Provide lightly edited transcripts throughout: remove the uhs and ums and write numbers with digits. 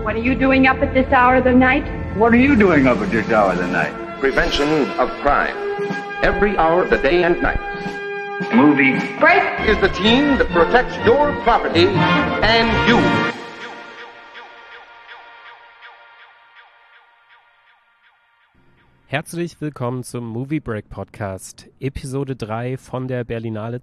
What are you doing up at this hour of the night? What are you doing up at this hour of the night? Prevention of crime. Every hour of the day and night. Movie Break! Is the team that protects your property and you. Herzlich willkommen zum Movie Break Podcast, Episode 3 von der Berlinale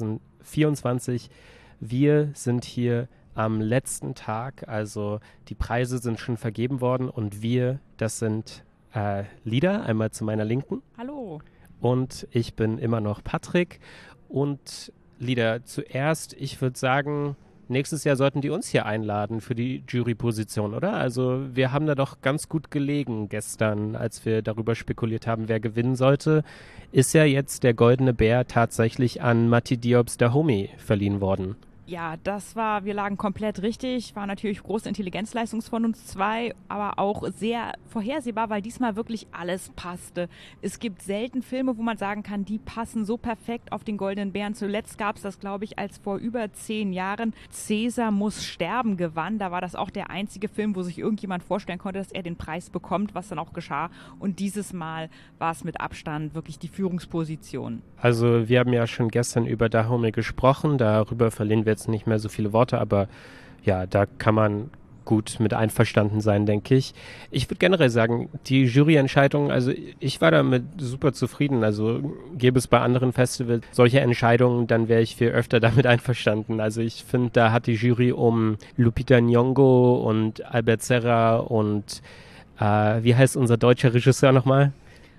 2024. Wir sind hier am letzten Tag, also die Preise sind schon vergeben worden und wir, das sind Lida, einmal zu meiner Linken. Hallo. Und ich bin immer noch Patrick. Und Lida, zuerst, ich würde sagen, nächstes Jahr sollten die uns hier einladen für die Juryposition, oder? Also wir haben da doch ganz gut gelegen gestern, als wir darüber spekuliert haben, wer gewinnen sollte. Ist ja jetzt der Goldene Bär tatsächlich an Mati Diop's Dahomey verliehen worden. Ja, wir lagen komplett richtig, war natürlich große Intelligenzleistung von uns zwei, aber auch sehr vorhersehbar, weil diesmal wirklich alles passte. Es gibt selten Filme, wo man sagen kann, die passen so perfekt auf den Goldenen Bären. Zuletzt gab es das, glaube ich, als vor über 10 Jahren Cäsar muss sterben gewann. Da war das auch der einzige Film, wo sich irgendjemand vorstellen konnte, dass er den Preis bekommt, was dann auch geschah. Und dieses Mal war es mit Abstand wirklich die Führungsposition. Also wir haben ja schon gestern über Dahomey gesprochen, darüber verlieren wir jetzt nicht mehr so viele Worte, aber ja, da kann man gut mit einverstanden sein, denke ich. Ich würde generell sagen, die Juryentscheidung, also ich war damit super zufrieden, also gäbe es bei anderen Festivals solche Entscheidungen, dann wäre ich viel öfter damit einverstanden. Also ich finde, da hat die Jury um Lupita Nyong'o und Albert Serra und wie heißt unser deutscher Regisseur nochmal?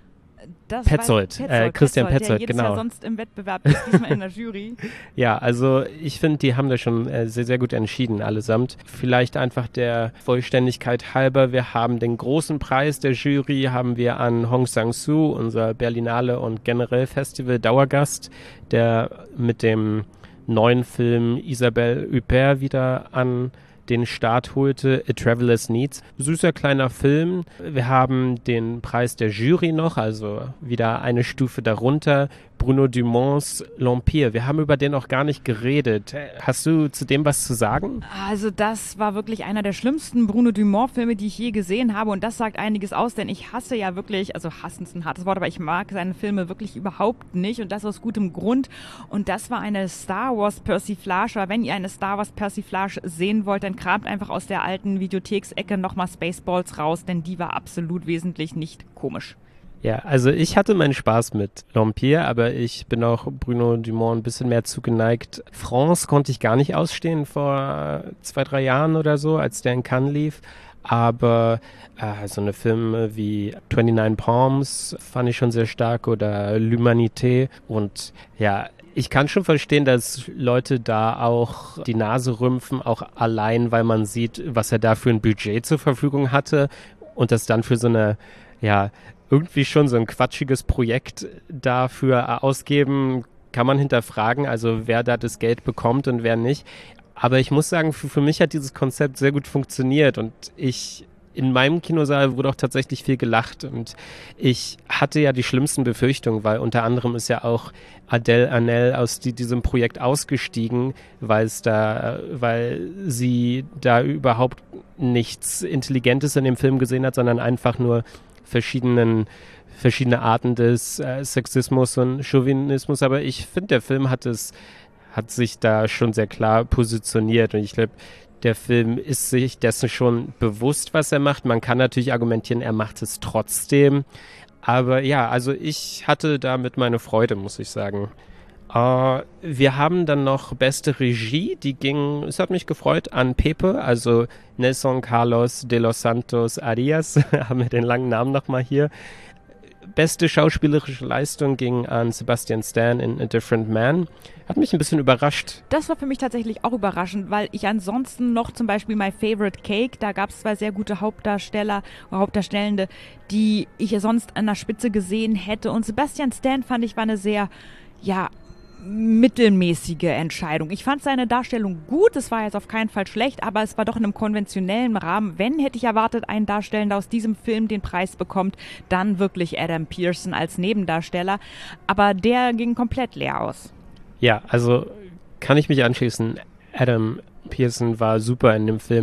Petzold, Christian Petzold, der genau. Ja sonst im Wettbewerb ist, diesmal in der Jury. Ja, also ich finde, die haben da schon sehr, sehr gut entschieden allesamt. Vielleicht einfach der Vollständigkeit halber, wir haben den großen Preis der Jury, haben wir an Hong Sang-soo, unser Berlinale und generell Festival-Dauergast, der mit dem neuen Film Isabelle Huppert wieder an den Start holte, A Traveler's Needs. Süßer kleiner Film. Wir haben den Preis der Jury noch, also wieder eine Stufe darunter. Bruno Dumonts L'Empire. Wir haben über den auch gar nicht geredet. Hast du zu dem was zu sagen? Also das war wirklich einer der schlimmsten Bruno Dumont-Filme, die ich je gesehen habe. Und das sagt einiges aus, denn ich hasse ja wirklich, also hassen ist ein hartes Wort, aber ich mag seine Filme wirklich überhaupt nicht. Und das aus gutem Grund. Und das war eine Star Wars Persiflage. Wenn ihr eine Star Wars Persiflage sehen wollt, dann kramt einfach aus der alten Videotheksecke nochmal Spaceballs raus, denn die war absolut wesentlich nicht komisch. Ja, also ich hatte meinen Spaß mit L'Empire, aber ich bin auch Bruno Dumont ein bisschen mehr zugeneigt. France konnte ich gar nicht ausstehen vor 2-3 Jahren oder so, als der in Cannes lief. Aber so eine Filme wie 29 Palms fand ich schon sehr stark oder L'Humanité. Und ja, ich kann schon verstehen, dass Leute da auch die Nase rümpfen, auch allein, weil man sieht, was er da für ein Budget zur Verfügung hatte und das dann für so eine, ja, irgendwie schon so ein quatschiges Projekt dafür ausgeben, kann man hinterfragen, also wer da das Geld bekommt und wer nicht. Aber ich muss sagen, für mich hat dieses Konzept sehr gut funktioniert und in meinem Kinosaal wurde auch tatsächlich viel gelacht und ich hatte ja die schlimmsten Befürchtungen, weil unter anderem ist ja auch Adèle Haenel aus diesem Projekt ausgestiegen, weil sie da überhaupt nichts Intelligentes in dem Film gesehen hat, sondern einfach nur verschiedene Arten des Sexismus und Chauvinismus, aber ich finde, der Film hat sich da schon sehr klar positioniert und ich glaube, der Film ist sich dessen schon bewusst, was er macht. Man kann natürlich argumentieren, er macht es trotzdem, aber ja, also ich hatte damit meine Freude, muss ich sagen. Wir haben dann noch beste Regie, es hat mich gefreut, an Pepe, also Nelson Carlos de los Santos Arias, haben wir den langen Namen nochmal hier. Beste schauspielerische Leistung ging an Sebastian Stan in A Different Man. Hat mich ein bisschen überrascht. Das war für mich tatsächlich auch überraschend, weil ich ansonsten noch zum Beispiel My Favorite Cake, da gab es 2 sehr gute Hauptdarsteller oder Hauptdarstellende, die ich ja sonst an der Spitze gesehen hätte. Und Sebastian Stan fand ich war eine sehr, ja, mittelmäßige Entscheidung. Ich fand seine Darstellung gut, es war jetzt auf keinen Fall schlecht, aber es war doch in einem konventionellen Rahmen. Wenn, hätte ich erwartet, ein Darstellender aus diesem Film den Preis bekommt, dann wirklich Adam Pearson als Nebendarsteller. Aber der ging komplett leer aus. Ja, also kann ich mich anschließen. Adam Pearson war super in dem Film.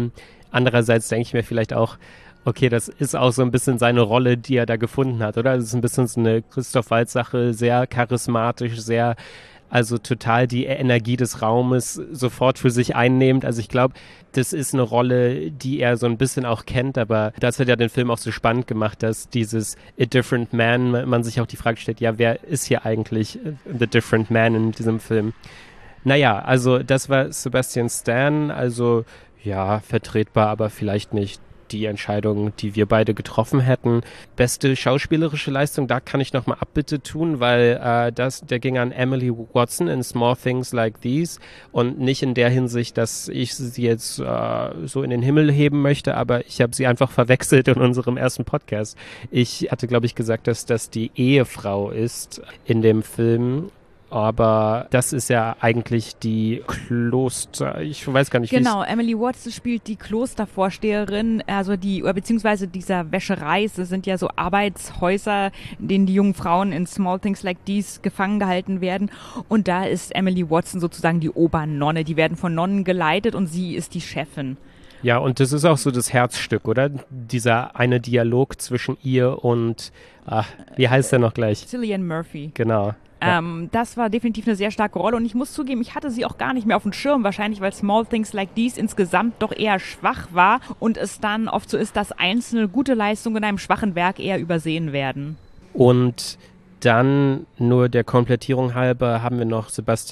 Andererseits denke ich mir vielleicht auch, okay, das ist auch so ein bisschen seine Rolle, die er da gefunden hat, oder? Das ist ein bisschen so eine Christoph Waltz-Sache, sehr charismatisch, sehr, also total die Energie des Raumes sofort für sich einnehmend. Also ich glaube, das ist eine Rolle, die er so ein bisschen auch kennt, aber das hat ja den Film auch so spannend gemacht, dass dieses A Different Man, man sich auch die Frage stellt, ja, wer ist hier eigentlich The Different Man in diesem Film? Naja, also das war Sebastian Stan, also ja, vertretbar, aber vielleicht nicht die Entscheidung, die wir beide getroffen hätten. Beste schauspielerische Leistung, da kann ich nochmal Abbitte tun, weil der ging an Emily Watson in Small Things Like These und nicht in der Hinsicht, dass ich sie jetzt so in den Himmel heben möchte, aber ich habe sie einfach verwechselt in unserem ersten Podcast. Ich hatte, glaube ich, gesagt, dass das die Ehefrau ist in dem Film. Aber das ist ja eigentlich die Kloster, ich weiß gar nicht, Genau, Emily Watson spielt die Klostervorsteherin, also beziehungsweise dieser Wäscherei, das sind ja so Arbeitshäuser, in denen die jungen Frauen in Small Things Like These gefangen gehalten werden. Und da ist Emily Watson sozusagen die Obernonne, die werden von Nonnen geleitet und sie ist die Chefin. Ja, und das ist auch so das Herzstück, oder? Dieser eine Dialog zwischen ihr und, wie heißt der noch gleich? Cillian Murphy. Genau. Ja. Das war definitiv eine sehr starke Rolle und ich muss zugeben, ich hatte sie auch gar nicht mehr auf dem Schirm, wahrscheinlich weil Small Things Like These insgesamt doch eher schwach war und es dann oft so ist, dass einzelne gute Leistungen in einem schwachen Werk eher übersehen werden. Und dann nur der Komplettierung halber haben wir noch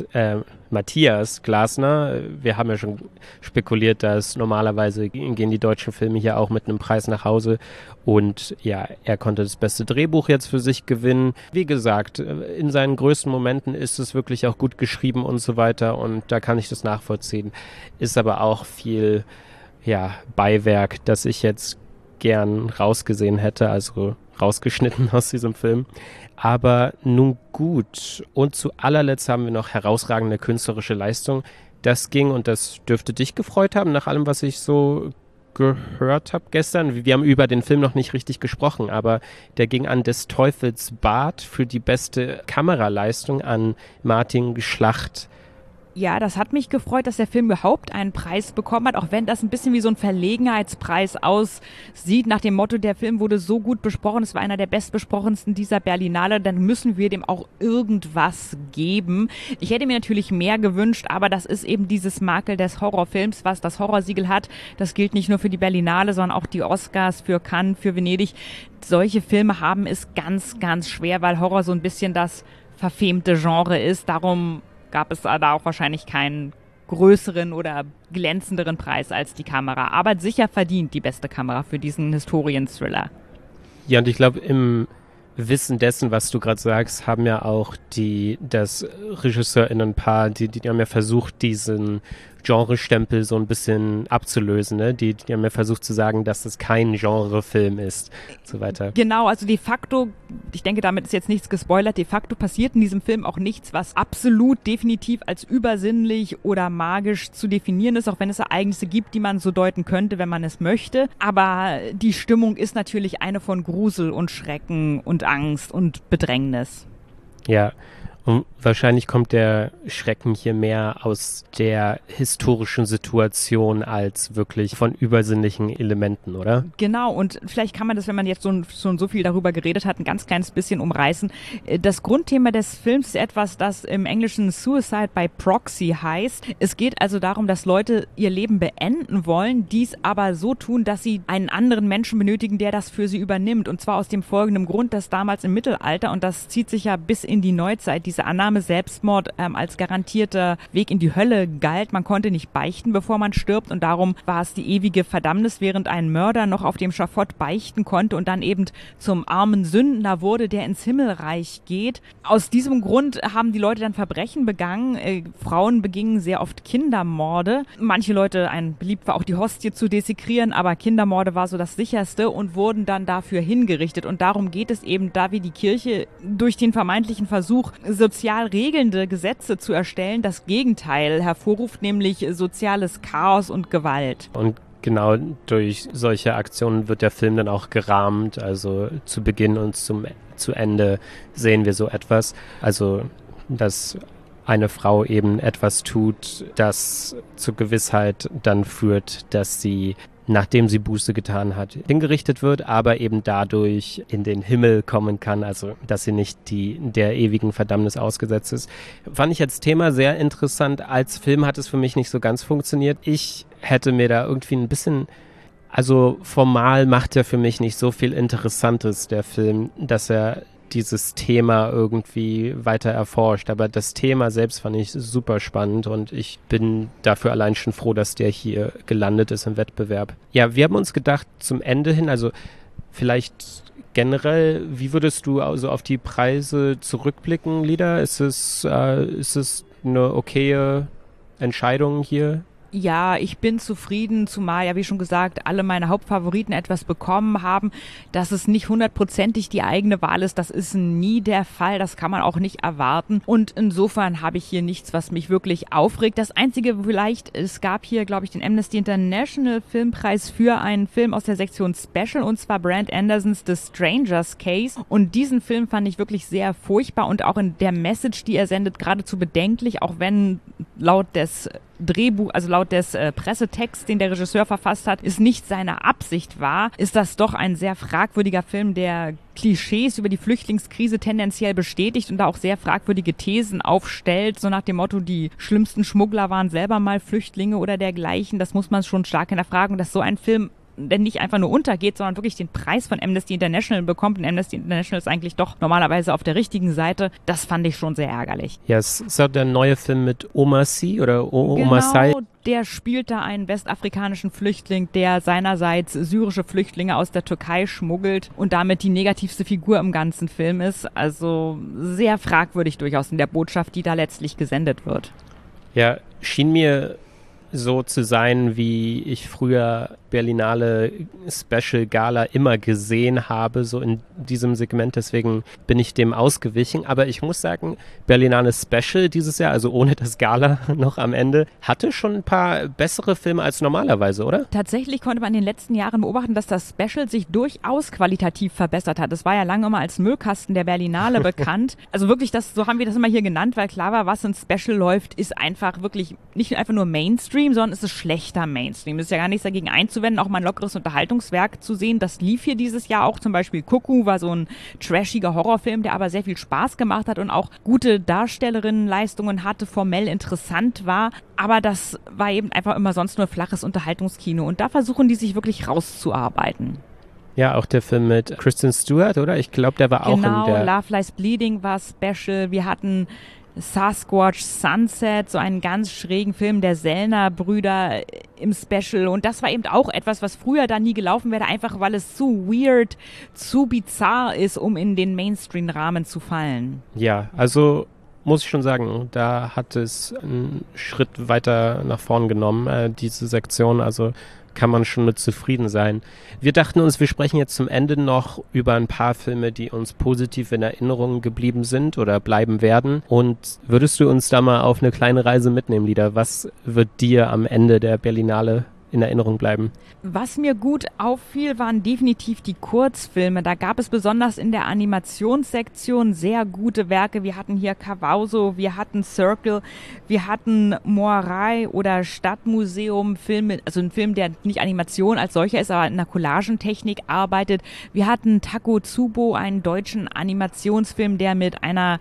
Matthias Glasner. Wir haben ja schon spekuliert, dass normalerweise gehen die deutschen Filme hier auch mit einem Preis nach Hause. Und ja, er konnte das beste Drehbuch jetzt für sich gewinnen. Wie gesagt, in seinen größten Momenten ist es wirklich auch gut geschrieben und so weiter. Und da kann ich das nachvollziehen. Ist aber auch viel, ja, Beiwerk, das ich jetzt gern rausgesehen hätte, also rausgeschnitten aus diesem Film. Aber nun gut. Und zu allerletzt haben wir noch herausragende künstlerische Leistung. Das ging, und das dürfte dich gefreut haben, nach allem, was ich so gehört habe gestern. Wir haben über den Film noch nicht richtig gesprochen, aber der ging an Des Teufels Bart für die beste Kameraleistung an Martin Schlacht. Ja, das hat mich gefreut, dass der Film überhaupt einen Preis bekommen hat, auch wenn das ein bisschen wie so ein Verlegenheitspreis aussieht, nach dem Motto, der Film wurde so gut besprochen, es war einer der bestbesprochensten dieser Berlinale, dann müssen wir dem auch irgendwas geben. Ich hätte mir natürlich mehr gewünscht, aber das ist eben dieses Makel des Horrorfilms, was das Horrorsiegel hat. Das gilt nicht nur für die Berlinale, sondern auch die Oscars, für Cannes, für Venedig. Solche Filme haben es ganz, ganz schwer, weil Horror so ein bisschen das verfemte Genre ist. Darum gab es da auch wahrscheinlich keinen größeren oder glänzenderen Preis als die Kamera. Aber sicher verdient die beste Kamera für diesen Historien-Thriller. Ja, und ich glaube, im Wissen dessen, was du gerade sagst, haben ja auch das RegisseurInnen-Paar, die haben ja versucht, diesen Genrestempel so ein bisschen abzulösen, ne? Die haben ja versucht zu sagen, dass es kein Genrefilm ist und so weiter. Genau, also de facto, ich denke, damit ist jetzt nichts gespoilert, de facto passiert in diesem Film auch nichts, was absolut definitiv als übersinnlich oder magisch zu definieren ist, auch wenn es Ereignisse gibt, die man so deuten könnte, wenn man es möchte. Aber die Stimmung ist natürlich eine von Grusel und Schrecken und Angst und Bedrängnis. Ja. Und wahrscheinlich kommt der Schrecken hier mehr aus der historischen Situation als wirklich von übersinnlichen Elementen, oder? Genau, und vielleicht kann man das, wenn man jetzt schon so viel darüber geredet hat, ein ganz kleines bisschen umreißen. Das Grundthema des Films ist etwas, das im Englischen Suicide by Proxy heißt. Es geht also darum, dass Leute ihr Leben beenden wollen, dies aber so tun, dass sie einen anderen Menschen benötigen, der das für sie übernimmt. Und zwar aus dem folgenden Grund, dass damals im Mittelalter, und das zieht sich ja bis in die Neuzeit, diese Annahme, Selbstmord als garantierter Weg in die Hölle galt. Man konnte nicht beichten, bevor man stirbt, und darum war es die ewige Verdammnis, während ein Mörder noch auf dem Schafott beichten konnte und dann eben zum armen Sündner wurde, der ins Himmelreich geht. Aus diesem Grund haben die Leute dann Verbrechen begangen. Frauen begingen sehr oft Kindermorde. Manche Leute, beliebt war auch die Hostie zu dessekrieren, aber Kindermorde war so das sicherste und wurden dann dafür hingerichtet. Und darum geht es eben, da wie die Kirche durch den vermeintlichen Versuch, sozial regelnde Gesetze zu erstellen, das Gegenteil hervorruft, nämlich soziales Chaos und Gewalt. Und genau durch solche Aktionen wird der Film dann auch gerahmt, also zu Beginn und zu Ende sehen wir so etwas, also dass eine Frau eben etwas tut, das zur Gewissheit dann führt, dass sie nachdem sie Buße getan hat, hingerichtet wird, aber eben dadurch in den Himmel kommen kann, also dass sie nicht der ewigen Verdammnis ausgesetzt ist. Fand ich als Thema sehr interessant. Als Film hat es für mich nicht so ganz funktioniert. Ich hätte mir da irgendwie ein bisschen, also formal macht er für mich nicht so viel Interessantes, der Film, dass er dieses Thema irgendwie weiter erforscht. Aber das Thema selbst fand ich super spannend und ich bin dafür allein schon froh, dass der hier gelandet ist im Wettbewerb. Ja, wir haben uns gedacht, zum Ende hin, also vielleicht generell, wie würdest du also auf die Preise zurückblicken, Lida? Ist es eine okaye Entscheidung hier? Ja, ich bin zufrieden, zumal ja, wie schon gesagt, alle meine Hauptfavoriten etwas bekommen haben. Dass es nicht 100%ig die eigene Wahl ist, das ist nie der Fall. Das kann man auch nicht erwarten. Und insofern habe ich hier nichts, was mich wirklich aufregt. Das Einzige vielleicht, es gab hier, glaube ich, den Amnesty International Filmpreis für einen Film aus der Sektion Special, und zwar Brand Andersons The Stranger's Case. Und diesen Film fand ich wirklich sehr furchtbar und auch in der Message, die er sendet, geradezu bedenklich, auch wenn laut des Drehbuch, also laut des Pressetexts, den der Regisseur verfasst hat, es nicht seine Absicht war, ist das doch ein sehr fragwürdiger Film, der Klischees über die Flüchtlingskrise tendenziell bestätigt und da auch sehr fragwürdige Thesen aufstellt, so nach dem Motto, die schlimmsten Schmuggler waren selber mal Flüchtlinge oder dergleichen. Das muss man schon stark hinterfragen, dass so ein Film denn nicht einfach nur untergeht, sondern wirklich den Preis von Amnesty International bekommt. Und Amnesty International ist eigentlich doch normalerweise auf der richtigen Seite. Das fand ich schon sehr ärgerlich. Ja, es ist auch der neue Film mit Omar Sy oder Omar Sy. Genau, der spielt da einen westafrikanischen Flüchtling, der seinerseits syrische Flüchtlinge aus der Türkei schmuggelt und damit die negativste Figur im ganzen Film ist. Also sehr fragwürdig durchaus in der Botschaft, die da letztlich gesendet wird. Ja, schien mir so zu sein, wie ich früher Berlinale Special Gala immer gesehen habe, so in diesem Segment. Deswegen bin ich dem ausgewichen. Aber ich muss sagen, Berlinale Special dieses Jahr, also ohne das Gala noch am Ende, hatte schon ein paar bessere Filme als normalerweise, oder? Tatsächlich konnte man in den letzten Jahren beobachten, dass das Special sich durchaus qualitativ verbessert hat. Es war ja lange immer als Müllkasten der Berlinale bekannt. Also wirklich, so haben wir das immer hier genannt, weil klar war, was in Special läuft, ist einfach wirklich nicht einfach nur Mainstream, sondern es ist schlechter Mainstream. Es ist ja gar nichts dagegen einzuwenden, auch mal ein lockeres Unterhaltungswerk zu sehen. Das lief hier dieses Jahr auch. Zum Beispiel Cuckoo war so ein trashiger Horrorfilm, der aber sehr viel Spaß gemacht hat und auch gute Darstellerinnenleistungen hatte, formell interessant war. Aber das war eben einfach immer sonst nur flaches Unterhaltungskino. Und da versuchen die sich wirklich rauszuarbeiten. Ja, auch der Film mit Kristen Stewart, oder? Ich glaube, der war auch in der... Genau, Love Lies Bleeding war Special. Wir hatten Sasquatch Sunset, so einen ganz schrägen Film der Sellner-Brüder im Special. Und das war eben auch etwas, was früher da nie gelaufen wäre, einfach weil es zu weird, zu bizarr ist, um in den Mainstream-Rahmen zu fallen. Ja, also muss ich schon sagen, da hat es einen Schritt weiter nach vorn genommen, diese Sektion. Also kann man schon mit zufrieden sein. Wir dachten uns, wir sprechen jetzt zum Ende noch über ein paar Filme, die uns positiv in Erinnerung geblieben sind oder bleiben werden. Und würdest du uns da mal auf eine kleine Reise mitnehmen, Lida? Was wird dir am Ende der Berlinale in Erinnerung bleiben? Was mir gut auffiel, waren definitiv die Kurzfilme. Da gab es besonders in der Animationssektion sehr gute Werke. Wir hatten hier Kawausoo, wir hatten Circle, wir hatten Moirai oder Stadtmuseum, Filme, also ein Film, der nicht Animation als solcher ist, aber in der Collagentechnik arbeitet. Wir hatten Takotsubo, einen deutschen Animationsfilm, der mit einer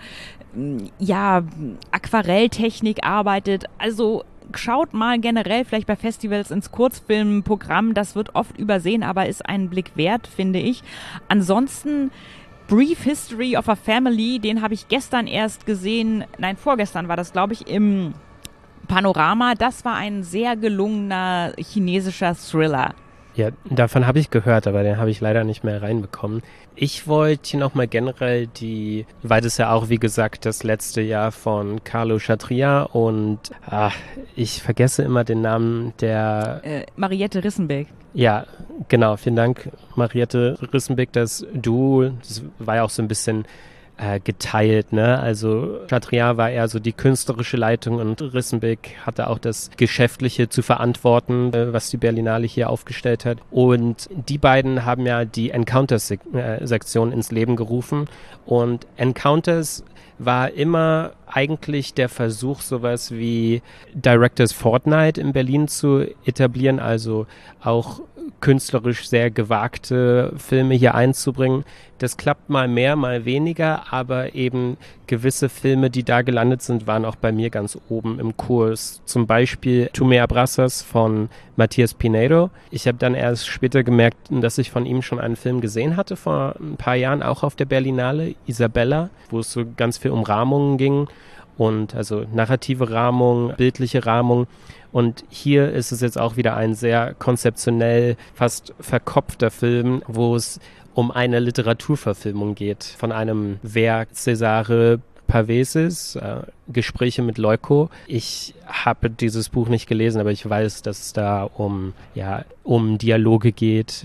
Aquarelltechnik arbeitet. Also schaut mal generell vielleicht bei Festivals ins Kurzfilmprogramm. Das wird oft übersehen, aber ist einen Blick wert, finde ich. Ansonsten Brief History of a Family, den habe ich gestern erst gesehen. Nein, vorgestern war das, glaube ich, im Panorama. Das war ein sehr gelungener chinesischer Thriller. Ja, davon habe ich gehört, aber den habe ich leider nicht mehr reinbekommen. Ich wollte hier nochmal generell weil das ja auch, wie gesagt, das letzte Jahr von Carlo Chatrian und ich vergesse immer den Namen der... Mariette Rissenbeck. Ja, genau, vielen Dank, Mariette Rissenbeck, das Duo, das war ja auch so ein bisschen geteilt, ne? Also Chatrian war eher so die künstlerische Leitung und Rissenbeck hatte auch das Geschäftliche zu verantworten, was die Berlinale hier aufgestellt hat. Und die beiden haben ja die Encounters-Sektion ins Leben gerufen. Und Encounters war immer eigentlich der Versuch, sowas wie Directors Fortnight in Berlin zu etablieren, also auch künstlerisch sehr gewagte Filme hier einzubringen. Das klappt mal mehr, mal weniger, aber eben gewisse Filme, die da gelandet sind, waren auch bei mir ganz oben im Kurs. Zum Beispiel Tu me abrazas von Matías Pinedo. Ich habe dann erst später gemerkt, dass ich von ihm schon einen Film gesehen hatte, vor ein paar Jahren, auch auf der Berlinale, Isabella, wo es so ganz viel um Rahmungen ging. Und also narrative Rahmung, bildliche Rahmung. Und hier ist es jetzt auch wieder ein sehr konzeptionell, fast verkopfter Film, wo es um eine Literaturverfilmung geht von einem Werk Cesare Paveses, Gespräche mit Leuko. Ich habe dieses Buch nicht gelesen, aber ich weiß, dass es da um Dialoge geht,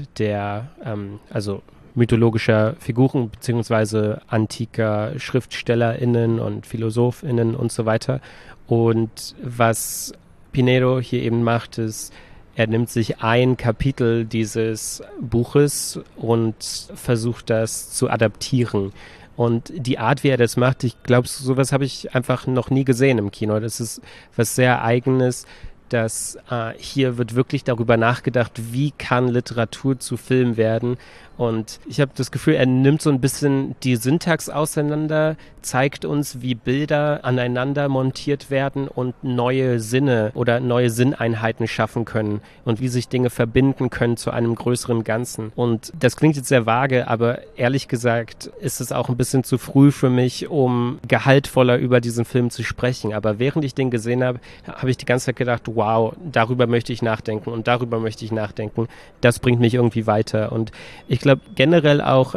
also mythologischer Figuren beziehungsweise antiker SchriftstellerInnen und PhilosophInnen und so weiter. Und was Pinedo hier eben macht, ist, er nimmt sich ein Kapitel dieses Buches und versucht das zu adaptieren. Und die Art, wie er das macht, ich glaube, sowas habe ich einfach noch nie gesehen im Kino. Das ist was sehr Eigenes, dass hier wird wirklich darüber nachgedacht, wie kann Literatur zu Film werden. Und ich habe das Gefühl, er nimmt so ein bisschen die Syntax auseinander, zeigt uns, wie Bilder aneinander montiert werden und neue Sinne oder neue Sinneinheiten schaffen können und wie sich Dinge verbinden können zu einem größeren Ganzen. Und das klingt jetzt sehr vage, aber ehrlich gesagt ist es auch ein bisschen zu früh für mich, um gehaltvoller über diesen Film zu sprechen. Aber während ich den gesehen habe, habe ich die ganze Zeit gedacht, wow, darüber möchte ich nachdenken und darüber möchte ich nachdenken. Das bringt mich irgendwie weiter. Und ich glaube generell auch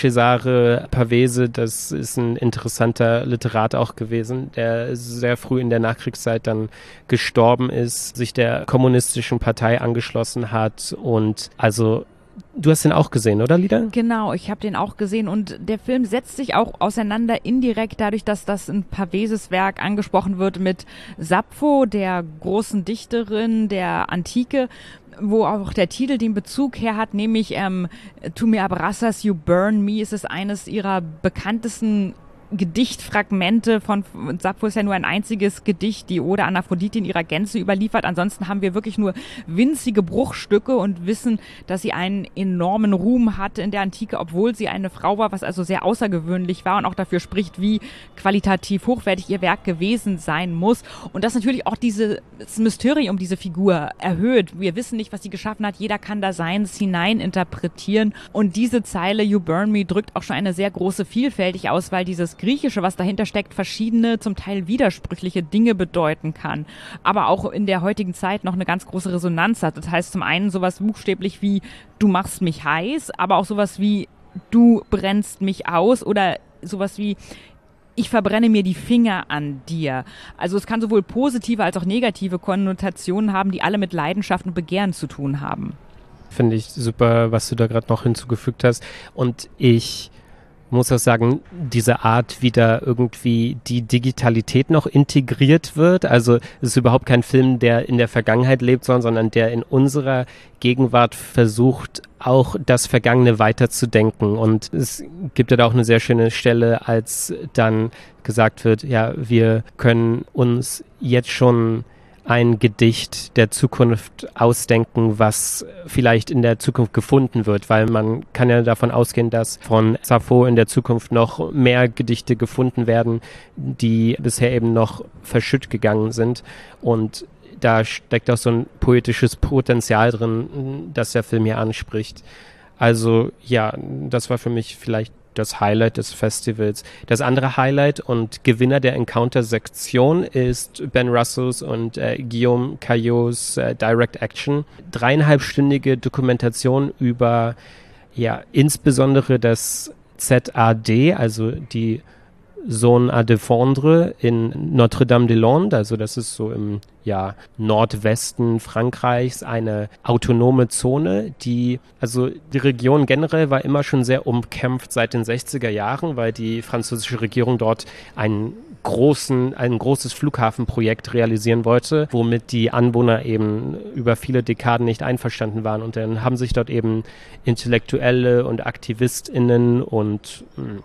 Cesare Pavese, das ist ein interessanter Literat auch gewesen, der sehr früh in der Nachkriegszeit dann gestorben ist, sich der kommunistischen Partei angeschlossen hat und also du hast den auch gesehen, oder Lida? Genau, ich habe den auch gesehen und der Film setzt sich auch auseinander indirekt dadurch, dass das ein Paveses Werk angesprochen wird mit Sappho, der großen Dichterin der Antike, wo auch der Titel den Bezug her hat, nämlich Tu me abrazas, you burn me, ist es eines ihrer bekanntesten Gedichtfragmente von Sappho ist ja nur ein einziges Gedicht, die Ode an Aphrodite in ihrer Gänze überliefert. Ansonsten haben wir wirklich nur winzige Bruchstücke und wissen, dass sie einen enormen Ruhm hatte in der Antike, obwohl sie eine Frau war, was also sehr außergewöhnlich war und auch dafür spricht, wie qualitativ hochwertig ihr Werk gewesen sein muss. Und das natürlich auch dieses Mysterium, diese Figur erhöht. Wir wissen nicht, was sie geschaffen hat. Jeder kann da Seins hinein interpretieren. Und diese Zeile, You burn me, drückt auch schon eine sehr große Vielfältig aus, weil dieses Griechische, was dahinter steckt, verschiedene, zum Teil widersprüchliche Dinge bedeuten kann. Aber auch in der heutigen Zeit noch eine ganz große Resonanz hat. Das heißt zum einen sowas buchstäblich wie du machst mich heiß, aber auch sowas wie du brennst mich aus oder sowas wie ich verbrenne mir die Finger an dir. Also es kann sowohl positive als auch negative Konnotationen haben, die alle mit Leidenschaft und Begehren zu tun haben. Finde ich super, was du da gerade noch hinzugefügt hast. Und ich muss auch sagen, diese Art, wie da irgendwie die Digitalität noch integriert wird, also es ist überhaupt kein Film, der in der Vergangenheit lebt, sondern der in unserer Gegenwart versucht, auch das Vergangene weiterzudenken. Und es gibt ja da auch eine sehr schöne Stelle, als dann gesagt wird, ja, wir können uns jetzt schon ein Gedicht der Zukunft ausdenken, was vielleicht in der Zukunft gefunden wird, weil man kann ja davon ausgehen, dass von Sappho in der Zukunft noch mehr Gedichte gefunden werden, die bisher eben noch verschütt gegangen sind. Und da steckt auch so ein poetisches Potenzial drin, das der Film hier anspricht. Also ja, das war für mich vielleicht das Highlight des Festivals. Das andere Highlight und Gewinner der Encounter-Sektion ist Ben Russos und Guillaume Caillots Direct Action. 3,5-stündige Dokumentation über insbesondere das ZAD, also die Zone à défendre in Notre-Dame-des-Landes, also das ist so im Nordwesten Frankreichs eine autonome Zone, die Region generell war immer schon sehr umkämpft seit den 60er Jahren, weil die französische Regierung dort ein großes Flughafenprojekt realisieren wollte, womit die Anwohner eben über viele Dekaden nicht einverstanden waren. Und dann haben sich dort eben Intellektuelle und AktivistInnen und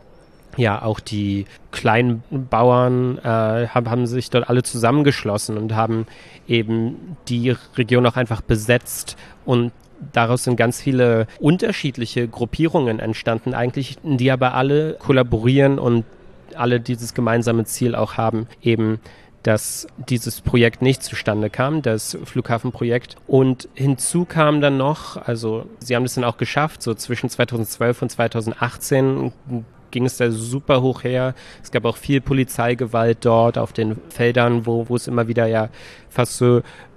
auch die Kleinbauern haben sich dort alle zusammengeschlossen und haben eben die Region auch einfach besetzt und daraus sind ganz viele unterschiedliche Gruppierungen entstanden, eigentlich, die aber alle kollaborieren und alle dieses gemeinsame Ziel auch haben, eben, dass dieses Projekt nicht zustande kam, das Flughafenprojekt. Und hinzu kam dann noch, also sie haben das dann auch geschafft, so zwischen 2012 und 2018 ging es da super hoch her. Es gab auch viel Polizeigewalt dort auf den Feldern, wo es immer wieder ja fast so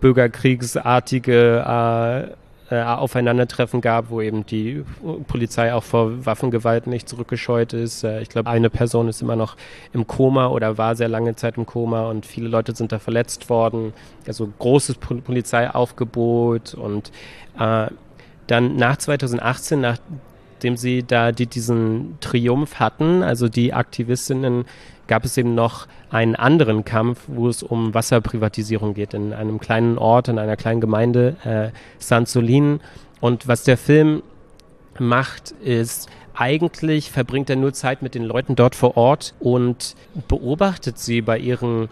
bürgerkriegsartige Aufeinandertreffen gab, wo eben die Polizei auch vor Waffengewalt nicht zurückgescheut ist. Ich glaube, eine Person ist immer noch im Koma oder war sehr lange Zeit im Koma und viele Leute sind da verletzt worden. Also großes Polizeiaufgebot und dann nach 2018, nachdem sie da diesen Triumph hatten, also die Aktivistinnen, gab es eben noch einen anderen Kampf, wo es um Wasserprivatisierung geht, in einem kleinen Ort, in einer kleinen Gemeinde, Saint-Solin. Und was der Film macht, ist, eigentlich verbringt er nur Zeit mit den Leuten dort vor Ort und beobachtet sie bei ihrem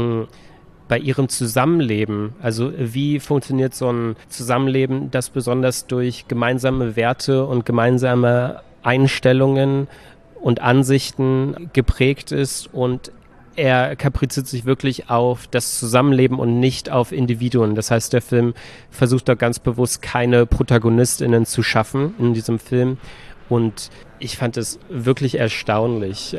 Zusammenleben. Also wie funktioniert so ein Zusammenleben, das besonders durch gemeinsame Werte und gemeinsame Einstellungen und Ansichten geprägt ist, und er kapriziert sich wirklich auf das Zusammenleben und nicht auf Individuen. Das heißt, der Film versucht da ganz bewusst keine ProtagonistInnen zu schaffen in diesem Film, und ich fand es wirklich erstaunlich.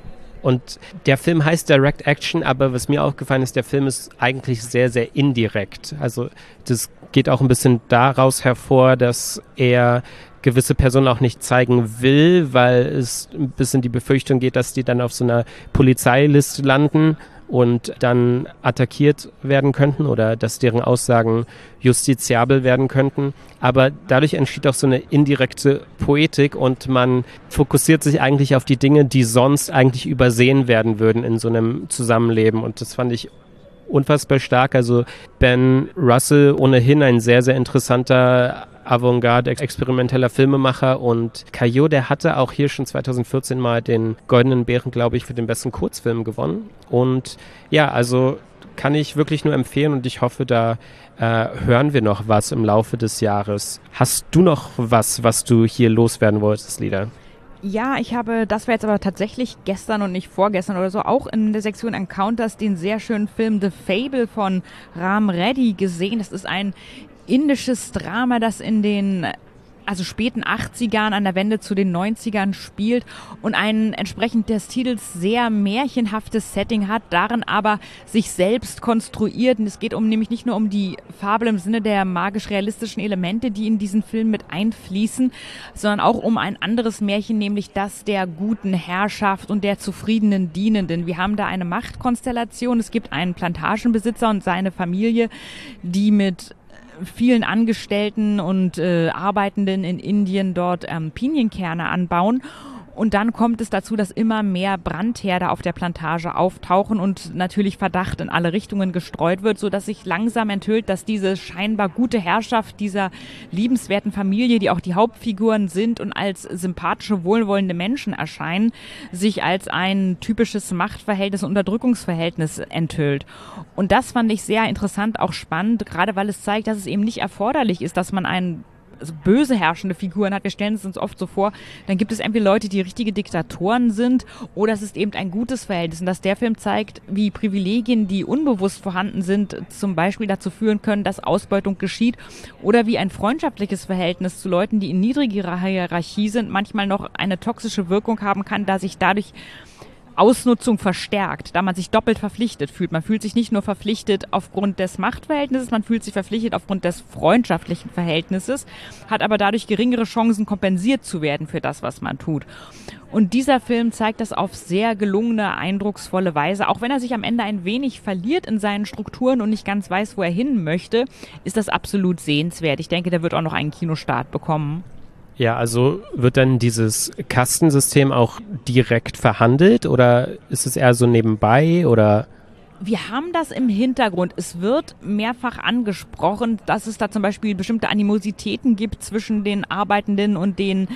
Und der Film heißt Direct Action, aber was mir aufgefallen ist, der Film ist eigentlich sehr, sehr indirekt. Also das geht auch ein bisschen daraus hervor, dass er gewisse Personen auch nicht zeigen will, weil es ein bisschen die Befürchtung geht, dass die dann auf so einer Polizeiliste landen und dann attackiert werden könnten oder dass deren Aussagen justiziabel werden könnten. Aber dadurch entsteht auch so eine indirekte Poetik und man fokussiert sich eigentlich auf die Dinge, die sonst eigentlich übersehen werden würden in so einem Zusammenleben, und das fand ich unfassbar stark. Also Ben Russell, ohnehin ein sehr, sehr interessanter Avantgarde, experimenteller Filmemacher, und Caillou, der hatte auch hier schon 2014 mal den Goldenen Bären, glaube ich, für den besten Kurzfilm gewonnen. Und ja, also kann ich wirklich nur empfehlen, und ich hoffe, da hören wir noch was im Laufe des Jahres. Hast du noch was du hier loswerden wolltest, Lida? Ja, das war jetzt aber tatsächlich gestern und nicht vorgestern oder so, auch in der Sektion Encounters den sehr schönen Film The Fable von Ram Reddy gesehen. Das ist ein indisches Drama, das in den späten 80ern an der Wende zu den 90ern spielt und ein entsprechend des Titels sehr märchenhaftes Setting hat, darin aber sich selbst konstruiert. Und es geht nämlich nicht nur um die Fabel im Sinne der magisch-realistischen Elemente, die in diesen Film mit einfließen, sondern auch um ein anderes Märchen, nämlich das der guten Herrschaft und der zufriedenen Dienenden. Wir haben da eine Machtkonstellation. Es gibt einen Plantagenbesitzer und seine Familie, die mit vielen Angestellten und Arbeitenden in Indien dort Pinienkerne anbauen. Und dann kommt es dazu, dass immer mehr Brandherde auf der Plantage auftauchen und natürlich Verdacht in alle Richtungen gestreut wird, sodass sich langsam enthüllt, dass diese scheinbar gute Herrschaft dieser liebenswerten Familie, die auch die Hauptfiguren sind und als sympathische, wohlwollende Menschen erscheinen, sich als ein typisches Machtverhältnis und Unterdrückungsverhältnis enthüllt. Und das fand ich sehr interessant, auch spannend, gerade weil es zeigt, dass es eben nicht erforderlich ist, dass man böse herrschende Figuren hat. Wir stellen es uns oft so vor, dann gibt es entweder Leute, die richtige Diktatoren sind, oder es ist eben ein gutes Verhältnis. Und dass der Film zeigt, wie Privilegien, die unbewusst vorhanden sind, zum Beispiel dazu führen können, dass Ausbeutung geschieht, oder wie ein freundschaftliches Verhältnis zu Leuten, die in niedrigerer Hierarchie sind, manchmal noch eine toxische Wirkung haben kann, da sich dadurch Ausnutzung verstärkt, da man sich doppelt verpflichtet fühlt. Man fühlt sich nicht nur verpflichtet aufgrund des Machtverhältnisses, man fühlt sich verpflichtet aufgrund des freundschaftlichen Verhältnisses, hat aber dadurch geringere Chancen, kompensiert zu werden für das, was man tut. Und dieser Film zeigt das auf sehr gelungene, eindrucksvolle Weise. Auch wenn er sich am Ende ein wenig verliert in seinen Strukturen und nicht ganz weiß, wo er hin möchte, ist das absolut sehenswert. Ich denke, der wird auch noch einen Kinostart bekommen. Ja, also wird dann dieses Kastensystem auch direkt verhandelt oder ist es eher so nebenbei oder? Wir haben das im Hintergrund. Es wird mehrfach angesprochen, dass es da zum Beispiel bestimmte Animositäten gibt zwischen den Arbeitenden und den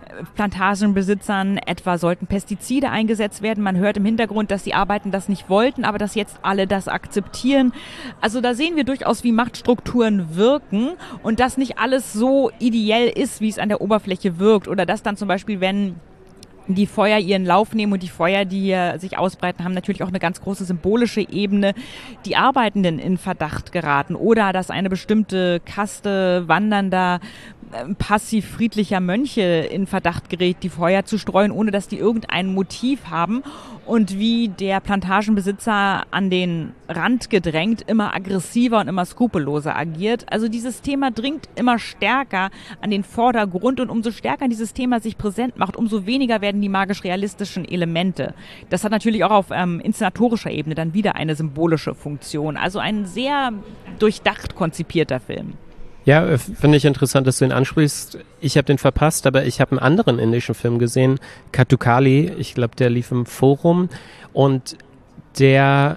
Plantagenbesitzern. Etwa sollten Pestizide eingesetzt werden. Man hört im Hintergrund, dass die Arbeiter das nicht wollten, aber dass jetzt alle das akzeptieren. Also da sehen wir durchaus, wie Machtstrukturen wirken und dass nicht alles so ideell ist, wie es an der Oberfläche wirkt. Oder dass dann zum Beispiel, wenn die Feuer ihren Lauf nehmen und die Feuer, die hier sich ausbreiten, haben natürlich auch eine ganz große symbolische Ebene, die Arbeitenden in Verdacht geraten oder dass eine bestimmte Kaste wandernder, passiv friedlicher Mönche in Verdacht gerät, die Feuer zu streuen, ohne dass die irgendein Motiv haben und wie der Plantagenbesitzer an den Rand gedrängt immer aggressiver und immer skrupelloser agiert. Also dieses Thema dringt immer stärker an den Vordergrund und umso stärker dieses Thema sich präsent macht, umso weniger werden die magisch-realistischen Elemente. Das hat natürlich auch auf inszenatorischer Ebene dann wieder eine symbolische Funktion. Also ein sehr durchdacht konzipierter Film. Ja, finde ich interessant, dass du ihn ansprichst. Ich habe den verpasst, aber ich habe einen anderen indischen Film gesehen, Kathakali. Ich glaube, der lief im Forum und der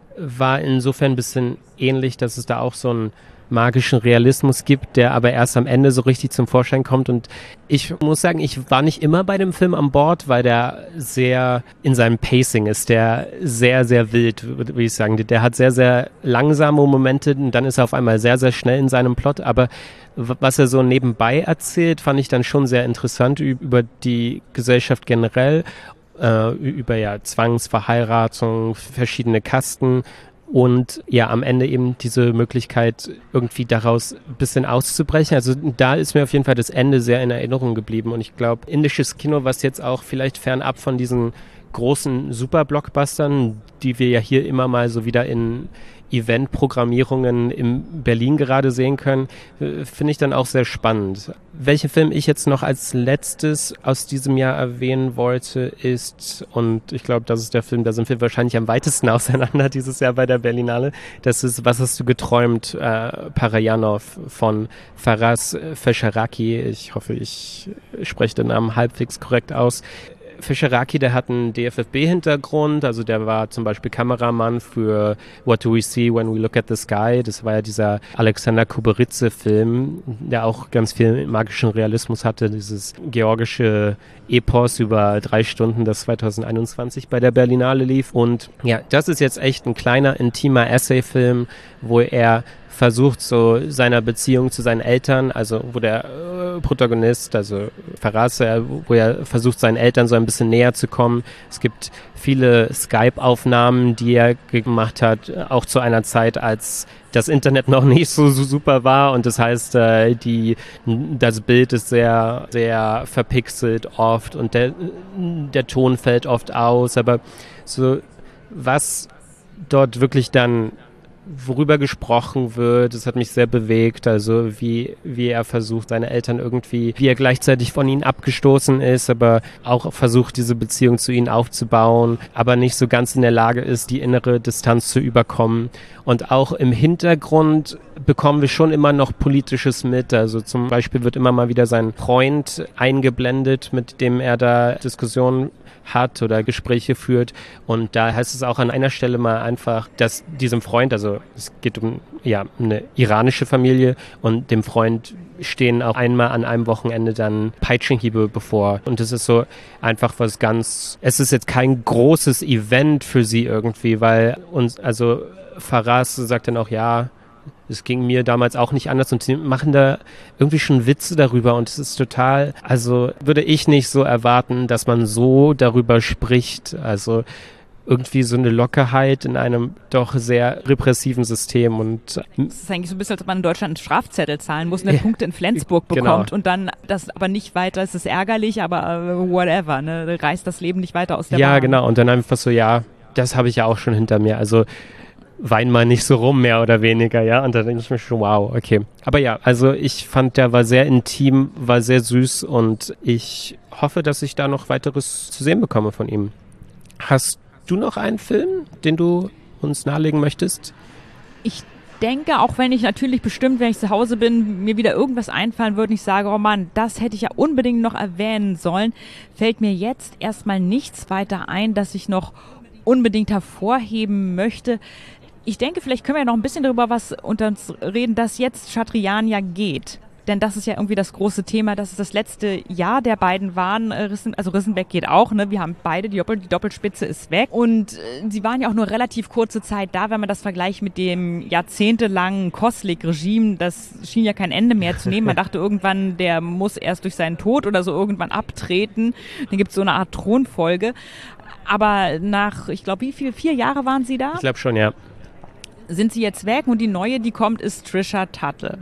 war insofern ein bisschen ähnlich, dass es da auch so einen magischen Realismus gibt, der aber erst am Ende so richtig zum Vorschein kommt. Und ich muss sagen, ich war nicht immer bei dem Film an Bord, weil der sehr in seinem Pacing ist, der sehr, sehr wild, würde ich sagen. Der hat sehr, sehr langsame Momente und dann ist er auf einmal sehr, sehr schnell in seinem Plot. Aber was er so nebenbei erzählt, fand ich dann schon sehr interessant über die Gesellschaft generell, über ja Zwangsverheiratung, verschiedene Kasten. Und ja, am Ende eben diese Möglichkeit, irgendwie daraus ein bisschen auszubrechen. Also da ist mir auf jeden Fall das Ende sehr in Erinnerung geblieben. Und ich glaube, indisches Kino, was jetzt auch vielleicht fernab von diesen großen Super-Blockbustern, die wir ja hier immer mal so wieder in Event-Programmierungen in Berlin gerade sehen können, finde ich dann auch sehr spannend. Welchen Film ich jetzt noch als letztes aus diesem Jahr erwähnen wollte ist, und ich glaube, das ist der Film, da sind wir wahrscheinlich am weitesten auseinander dieses Jahr bei der Berlinale, das ist Was hast du geträumt? Parajanov von Faraz Fesharaki. Ich hoffe, ich spreche den Namen halbwegs korrekt aus. Fesharaki, der hat einen DFFB-Hintergrund, also der war zum Beispiel Kameramann für What Do We See When We Look at the Sky, das war ja dieser Alexander Kuberitze-Film, der auch ganz viel magischen Realismus hatte, dieses georgische Epos über 3 Stunden, das 2021 bei der Berlinale lief. Und ja, das ist jetzt echt ein kleiner, intimer Essay-Film, wo er versucht, so seiner Beziehung zu seinen Eltern, also wo der Protagonist, also Faraz, wo er versucht, seinen Eltern so ein bisschen näher zu kommen. Es gibt viele Skype-Aufnahmen, die er gemacht hat, auch zu einer Zeit, als das Internet noch nicht so super war und das heißt, das Bild ist sehr, sehr verpixelt oft und der Ton fällt oft aus, aber so was dort wirklich dann worüber gesprochen wird, das hat mich sehr bewegt, also wie er versucht, seine Eltern irgendwie, wie er gleichzeitig von ihnen abgestoßen ist, aber auch versucht, diese Beziehung zu ihnen aufzubauen, aber nicht so ganz in der Lage ist, die innere Distanz zu überkommen. Und auch im Hintergrund bekommen wir schon immer noch Politisches mit, also zum Beispiel wird immer mal wieder sein Freund eingeblendet, mit dem er da Diskussionen hat oder Gespräche führt und da heißt es auch an einer Stelle mal einfach, dass diesem Freund, also es geht um eine iranische Familie und dem Freund stehen auch einmal an einem Wochenende dann Peitschenhiebe bevor und das ist so einfach es ist jetzt kein großes Event für sie irgendwie, weil also Faraz sagt dann auch, ja, es ging mir damals auch nicht anders und sie machen da irgendwie schon Witze darüber und es ist total, also würde ich nicht so erwarten, dass man so darüber spricht, also irgendwie so eine Lockerheit in einem doch sehr repressiven System und es ist eigentlich so ein bisschen, als ob man in Deutschland einen Strafzettel zahlen muss, eine Punkte in Flensburg bekommt und dann das aber nicht weiter, es ist ärgerlich, aber whatever, ne, reißt das Leben nicht weiter aus der Bahn. Ja, genau, und dann einfach so, ja, das habe ich ja auch schon hinter mir, also wein mal nicht so rum, mehr oder weniger, ja, und da denke ich mir schon, wow, okay. Aber ja, also ich fand, der war sehr intim, war sehr süß und ich hoffe, dass ich da noch weiteres zu sehen bekomme von ihm. Hast du noch einen Film, den du uns nahelegen möchtest? Ich denke, auch wenn ich natürlich bestimmt, wenn ich zu Hause bin, mir wieder irgendwas einfallen würde und ich sage, oh Mann, das hätte ich ja unbedingt noch erwähnen sollen, fällt mir jetzt erstmal nichts weiter ein, dass ich noch unbedingt hervorheben möchte. Ich denke, vielleicht können wir ja noch ein bisschen darüber unter uns reden, dass jetzt Chatrian ja geht. Denn das ist ja irgendwie das große Thema, dass es das letzte Jahr der beiden waren. Rissenbeck geht auch, ne? Wir haben beide, die Doppelspitze ist weg. Und sie waren ja auch nur relativ kurze Zeit da, wenn man das vergleicht mit dem jahrzehntelangen Koslik-Regime. Das schien ja kein Ende mehr zu nehmen. Man dachte irgendwann, der muss erst durch seinen Tod oder so irgendwann abtreten. Dann gibt es so eine Art Thronfolge. Aber nach, ich glaube, 4 Jahre waren sie da? Ich glaube schon, ja. Sind sie jetzt weg und die neue, die kommt, ist Trisha Tuttle.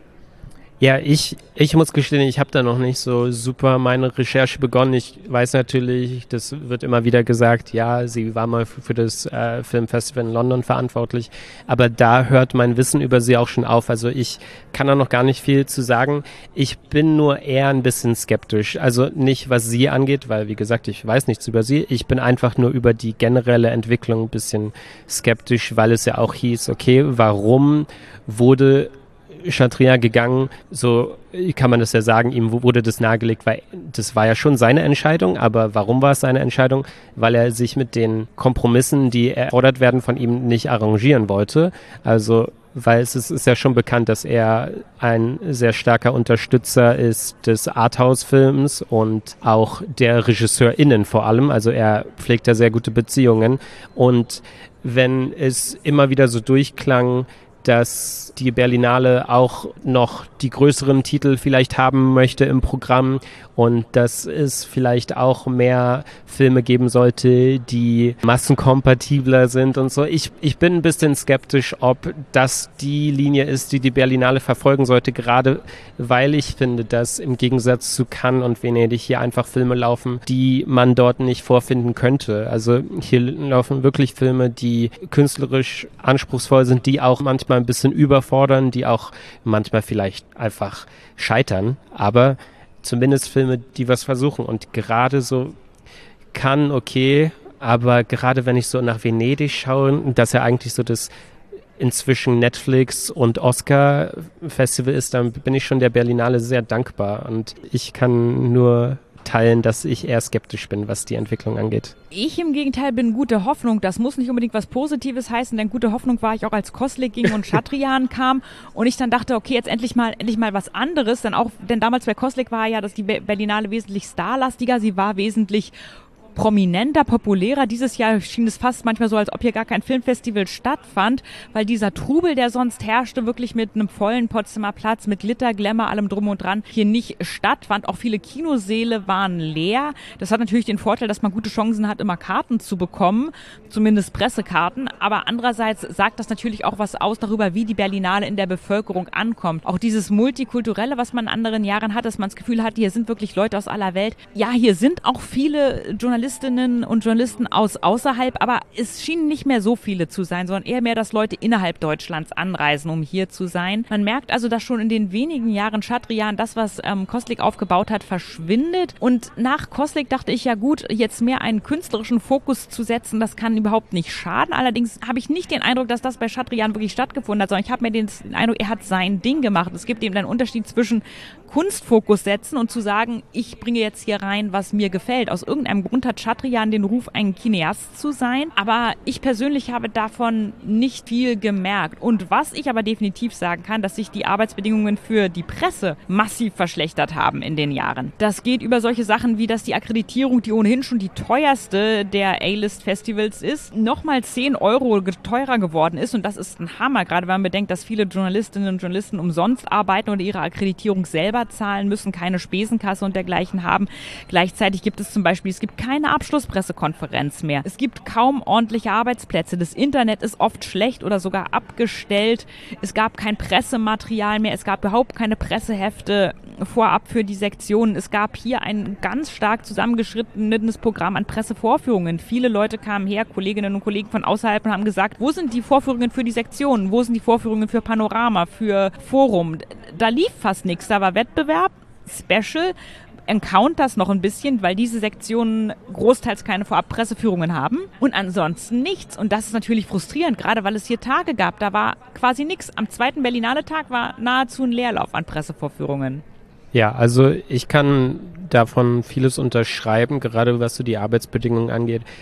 Ja, ich muss gestehen, ich habe da noch nicht so super meine Recherche begonnen. Ich weiß natürlich, das wird immer wieder gesagt, ja, sie war mal für das Filmfestival in London verantwortlich, aber da hört mein Wissen über sie auch schon auf. Also ich kann da noch gar nicht viel zu sagen. Ich bin nur eher ein bisschen skeptisch. Also nicht, was sie angeht, weil, wie gesagt, ich weiß nichts über sie. Ich bin einfach nur über die generelle Entwicklung ein bisschen skeptisch, weil es ja auch hieß, okay, warum wurde Chatrian gegangen, so kann man das ja sagen, ihm wurde das nahegelegt, weil das war ja schon seine Entscheidung, aber warum war es seine Entscheidung? Weil er sich mit den Kompromissen, die erfordert werden von ihm, nicht arrangieren wollte. Also, weil es ist ja schon bekannt, dass er ein sehr starker Unterstützer ist des Arthouse-Films und auch der RegisseurInnen vor allem. Also er pflegt da sehr gute Beziehungen. Und wenn es immer wieder so durchklang, dass die Berlinale auch noch die größeren Titel vielleicht haben möchte im Programm und dass es vielleicht auch mehr Filme geben sollte, die massenkompatibler sind und so. Ich bin ein bisschen skeptisch, ob das die Linie ist, die Berlinale verfolgen sollte, gerade weil ich finde, dass im Gegensatz zu Cannes und Venedig hier einfach Filme laufen, die man dort nicht vorfinden könnte. Also hier laufen wirklich Filme, die künstlerisch anspruchsvoll sind, die auch manchmal ein bisschen überfordern, die auch manchmal vielleicht einfach scheitern, aber zumindest Filme, die was versuchen. Und gerade so Cannes, okay, aber gerade wenn ich so nach Venedig schaue, dass ja eigentlich so das inzwischen Netflix und Oscar-Festival ist, dann bin ich schon der Berlinale sehr dankbar. Und ich kann nur teilen, dass ich eher skeptisch bin, was die Entwicklung angeht. Ich im Gegenteil bin guter Hoffnung. Das muss nicht unbedingt was Positives heißen, denn gute Hoffnung war ich auch, als Koslik ging und Chatrian kam und ich dann dachte, okay, jetzt endlich mal was anderes, denn damals bei Koslik war ja, dass die Berlinale wesentlich starlastiger, sie war wesentlich prominenter, populärer. Dieses Jahr schien es fast manchmal so, als ob hier gar kein Filmfestival stattfand, weil dieser Trubel, der sonst herrschte, wirklich mit einem vollen Potsdamer Platz, mit Glitter, Glamour, allem drum und dran, hier nicht stattfand. Auch viele Kinosäle waren leer. Das hat natürlich den Vorteil, dass man gute Chancen hat, immer Karten zu bekommen, zumindest Pressekarten. Aber andererseits sagt das natürlich auch was aus darüber, wie die Berlinale in der Bevölkerung ankommt. Auch dieses Multikulturelle, was man in anderen Jahren hat, dass man das Gefühl hat, hier sind wirklich Leute aus aller Welt. Ja, hier sind auch viele Journalistinnen und Journalisten aus außerhalb, aber es schienen nicht mehr so viele zu sein, sondern eher mehr, dass Leute innerhalb Deutschlands anreisen, um hier zu sein. Man merkt also, dass schon in den wenigen Jahren Chatrian das, was Koslik aufgebaut hat, verschwindet. Und nach Koslik dachte ich, ja gut, jetzt mehr einen künstlerischen Fokus zu setzen, das kann überhaupt nicht schaden. Allerdings habe ich nicht den Eindruck, dass das bei Chatrian wirklich stattgefunden hat, sondern ich habe mir den Eindruck, er hat sein Ding gemacht. Es gibt eben einen Unterschied zwischen Kunstfokus setzen und zu sagen, ich bringe jetzt hier rein, was mir gefällt. Aus irgendeinem Grund hat Chatrian den Ruf, ein Cineast zu sein, aber ich persönlich habe davon nicht viel gemerkt. Und was ich aber definitiv sagen kann, dass sich die Arbeitsbedingungen für die Presse massiv verschlechtert haben in den Jahren. Das geht über solche Sachen wie, dass die Akkreditierung, die ohnehin schon die teuerste der A-List-Festivals ist, nochmal 10 € teurer geworden ist und das ist ein Hammer, gerade wenn man bedenkt, dass viele Journalistinnen und Journalisten umsonst arbeiten oder ihre Akkreditierung selber zahlen müssen, keine Spesenkasse und dergleichen haben. Gleichzeitig gibt es zum Beispiel, es gibt keine Abschlusspressekonferenz mehr. Es gibt kaum ordentliche Arbeitsplätze. Das Internet ist oft schlecht oder sogar abgestellt. Es gab kein Pressematerial mehr. Es gab überhaupt keine Pressehefte vorab für die Sektionen. Es gab hier ein ganz stark zusammengeschrittenes Programm an Pressevorführungen. Viele Leute kamen her, Kolleginnen und Kollegen von außerhalb und haben gesagt, wo sind die Vorführungen für die Sektionen? Wo sind die Vorführungen für Panorama, für Forum? Da lief fast nichts. Da war Wettbewerb, Special, Encounters noch ein bisschen, weil diese Sektionen großteils keine Vorab-Presseführungen haben und ansonsten nichts. Und das ist natürlich frustrierend, gerade weil es hier Tage gab. Da war quasi nichts. Am zweiten Berlinale-Tag war nahezu ein Leerlauf an Pressevorführungen. Ja, also ich kann davon vieles unterschreiben, gerade was so die Arbeitsbedingungen angeht.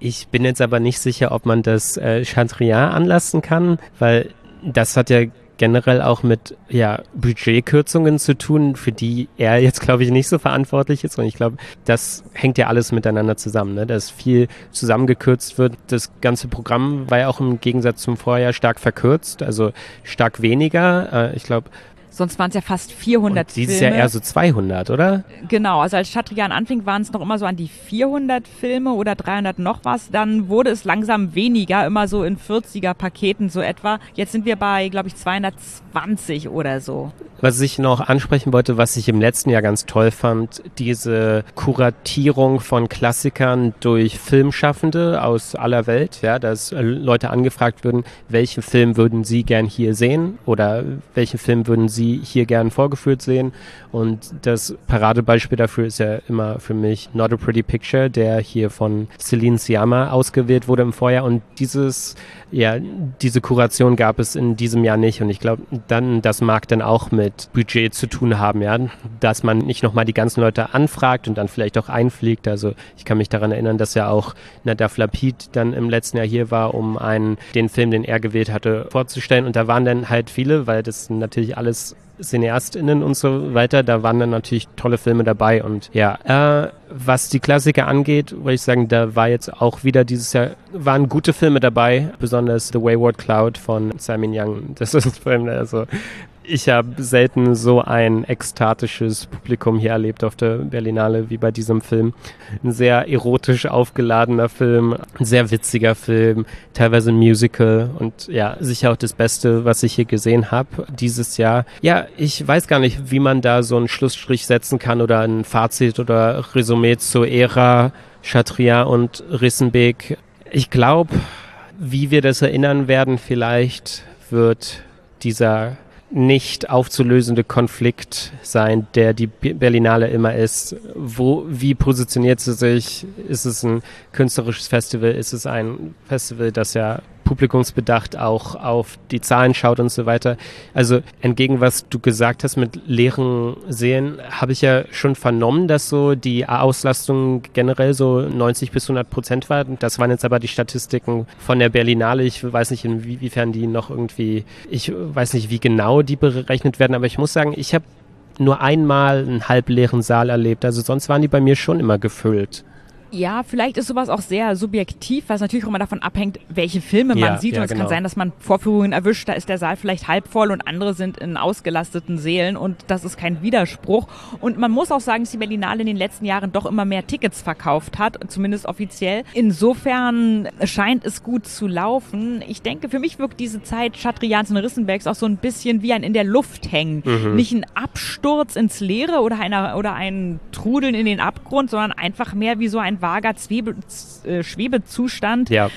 Ich bin jetzt aber nicht sicher, ob man das Chatrian anlassen kann, weil das hat ja generell auch mit Budgetkürzungen zu tun, für die er jetzt, glaube ich, nicht so verantwortlich ist. Und ich glaube, das hängt ja alles miteinander zusammen, ne? Dass viel zusammengekürzt wird. Das ganze Programm war ja auch im Gegensatz zum Vorjahr stark verkürzt, also stark weniger. Ich glaube, sonst waren es ja fast 400 Filme. Dieses Filme. Jahr eher so 200, oder? Genau, also als Chatrian anfing, waren es noch immer so an die 400 Filme oder 300 noch was. Dann wurde es langsam weniger, immer so in 40er-Paketen so etwa. Jetzt sind wir bei, glaube ich, 220 oder so. Was ich noch ansprechen wollte, was ich im letzten Jahr ganz toll fand, diese Kuratierung von Klassikern durch Filmschaffende aus aller Welt, ja, dass Leute angefragt würden, welchen Film würden sie gern hier sehen oder welchen Film würden sie hier gern vorgeführt sehen. Und das Paradebeispiel dafür ist ja immer für mich Not a Pretty Picture, der hier von Celine Sciamma ausgewählt wurde im Vorjahr. Und diese Kuration gab es in diesem Jahr nicht. Und ich glaube, das mag dann auch mit Budget zu tun haben, ja, dass man nicht nochmal die ganzen Leute anfragt und dann vielleicht auch einfliegt. Also ich kann mich daran erinnern, dass ja auch Nadav Lapid dann im letzten Jahr hier war, um den Film, den er gewählt hatte, vorzustellen. Und da waren dann halt viele, weil das natürlich alles CineastInnen und so weiter, da waren dann natürlich tolle Filme dabei. Und was die Klassiker angeht, würde ich sagen, da war jetzt auch wieder dieses Jahr, waren gute Filme dabei, besonders The Wayward Cloud von Simon Young. Das ist ein Film, also ich habe selten so ein ekstatisches Publikum hier erlebt auf der Berlinale wie bei diesem Film. Ein sehr erotisch aufgeladener Film, ein sehr witziger Film, teilweise ein Musical und ja, sicher auch das Beste, was ich hier gesehen habe dieses Jahr. Ja, ich weiß gar nicht, wie man da so einen Schlussstrich setzen kann oder ein Fazit oder Resümee zur Ära Chatrian und Rissenbeek. Ich glaube, wie wir das erinnern werden, vielleicht wird dieser nicht aufzulösende Konflikt sein, der die Berlinale immer ist. Wie positioniert sie sich? Ist es ein künstlerisches Festival? Ist es ein Festival, das ja publikumsbedacht auch auf die Zahlen schaut und so weiter? Also entgegen was du gesagt hast mit leeren Sälen, habe ich ja schon vernommen, dass so die Auslastung generell so 90-100% war. Das waren jetzt aber die Statistiken von der Berlinale. Ich weiß nicht, inwiefern die noch irgendwie, ich weiß nicht, wie genau die berechnet werden, aber ich muss sagen, ich habe nur einmal einen halbleeren Saal erlebt. Also sonst waren die bei mir schon immer gefüllt. Ja, vielleicht ist sowas auch sehr subjektiv, was natürlich auch immer davon abhängt, welche Filme man sieht. Und es kann sein, dass man Vorführungen erwischt, da ist der Saal vielleicht halb voll und andere sind in ausgelasteten Sälen und das ist kein Widerspruch. Und man muss auch sagen, dass die Berlinale in den letzten Jahren doch immer mehr Tickets verkauft hat, zumindest offiziell. Insofern scheint es gut zu laufen. Ich denke, für mich wirkt diese Zeit Chatrians und Rissenbeeks auch so ein bisschen wie ein in der Luft hängen. Nicht ein Absturz ins Leere oder ein Trudeln in den Abgrund, sondern einfach mehr wie so ein vager Schwebezustand. Ja.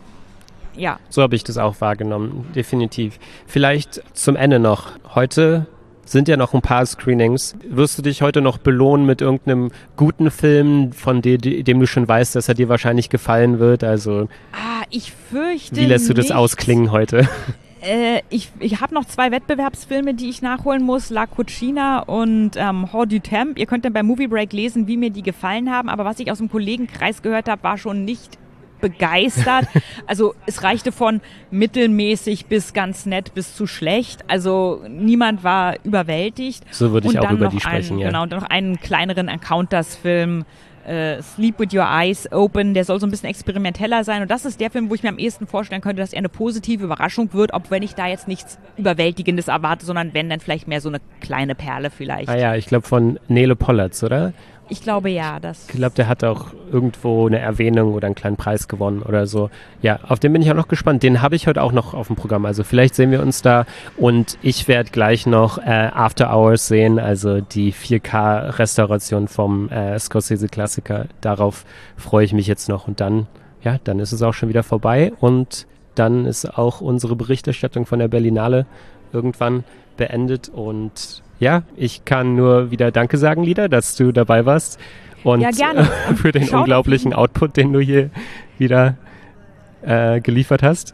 So habe ich das auch wahrgenommen, definitiv. Vielleicht zum Ende noch. Heute sind ja noch ein paar Screenings. Wirst du dich heute noch belohnen mit irgendeinem guten Film, von dem du schon weißt, dass er dir wahrscheinlich gefallen wird? Also, ich fürchte wie lässt du das ausklingen heute? Ich habe noch 2 Wettbewerbsfilme, die ich nachholen muss, La Cucina und Hors du Temps. Ihr könnt dann bei Movie Break lesen, wie mir die gefallen haben, aber was ich aus dem Kollegenkreis gehört habe, war schon nicht begeistert. Also es reichte von mittelmäßig bis ganz nett bis zu schlecht. Also niemand war überwältigt. So würde ich auch über die sprechen, ja. Genau, und dann noch einen kleineren Encounters-Film, Sleep with Your Eyes Open, der soll so ein bisschen experimenteller sein und das ist der Film, wo ich mir am ehesten vorstellen könnte, dass er eine positive Überraschung wird, ob wenn ich da jetzt nichts Überwältigendes erwarte, sondern wenn, dann vielleicht mehr so eine kleine Perle vielleicht. Ja, ich glaube von Nele Pollatz, oder? Ich glaube ja. Ich glaube, der hat auch irgendwo eine Erwähnung oder einen kleinen Preis gewonnen oder so. Ja, auf den bin ich auch noch gespannt. Den habe ich heute auch noch auf dem Programm. Also vielleicht sehen wir uns da. Und ich werde gleich noch After Hours sehen, also die 4K-Restauration vom Scorsese-Klassiker. Darauf freue ich mich jetzt noch. Und dann ist es auch schon wieder vorbei. Und dann ist auch unsere Berichterstattung von der Berlinale irgendwann beendet. Und ja, ich kann nur wieder Danke sagen, Lida, dass du dabei warst und gerne. Für den unglaublichen Output, den du hier wieder geliefert hast.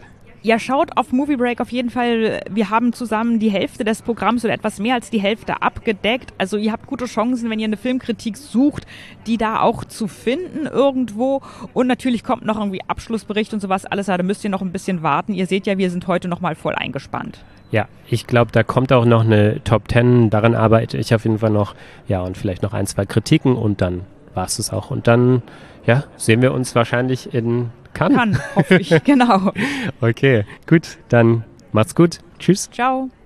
Ja, schaut auf Movie Break auf jeden Fall. Wir haben zusammen die Hälfte des Programms oder etwas mehr als die Hälfte abgedeckt. Also ihr habt gute Chancen, wenn ihr eine Filmkritik sucht, die da auch zu finden irgendwo. Und natürlich kommt noch irgendwie Abschlussbericht und sowas alles. Da müsst ihr noch ein bisschen warten. Ihr seht ja, wir sind heute noch mal voll eingespannt. Ja, ich glaube, da kommt auch noch eine Top 10. Daran arbeite ich auf jeden Fall noch. Ja, und vielleicht noch 1, 2 Kritiken und dann war es auch. Und dann, ja, sehen wir uns wahrscheinlich in Cannes, hoffe ich, genau. Okay, gut, dann macht's gut. Tschüss. Ciao.